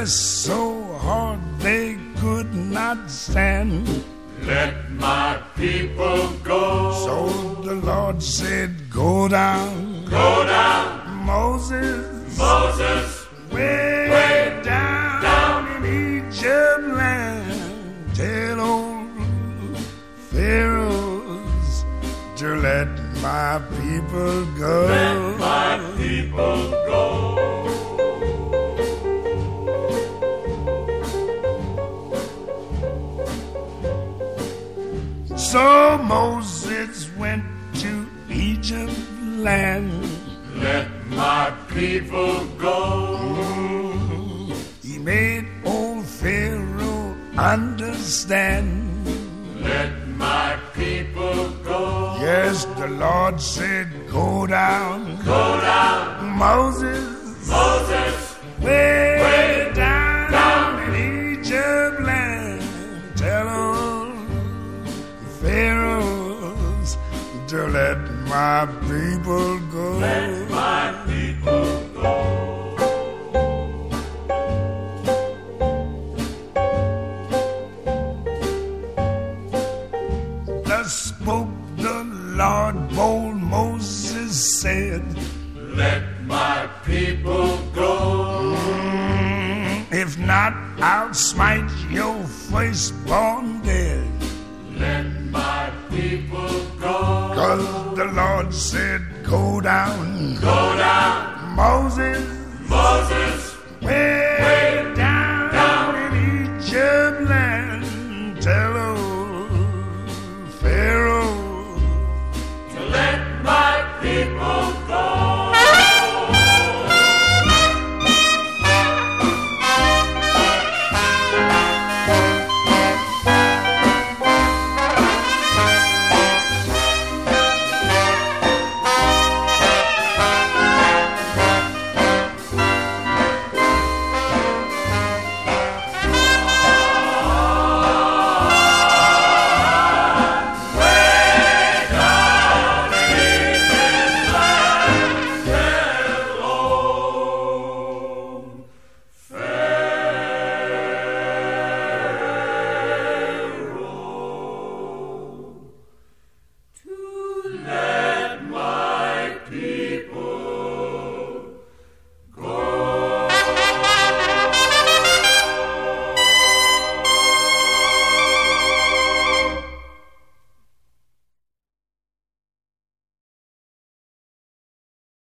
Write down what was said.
so hard they could not stand. Let my people go. So the Lord said, go down. Go down. Moses, Moses, way down in Egypt land. Tell old Pharaohs to let my people go. Let my people go. So Moses went to Egypt land. Let my people go. He made old Pharaoh understand. Let my people go. Yes, the Lord said, go down. Go down. Moses, Moses, way down in Egypt land. Tell old Pharaohs to let my people go. Let my people go. Thus spoke the Lord, bold Moses said, let my people go. If not, I'll smite your firstborn dead. Let my people go. 'Cause the Lord said, go down. Go down. Moses,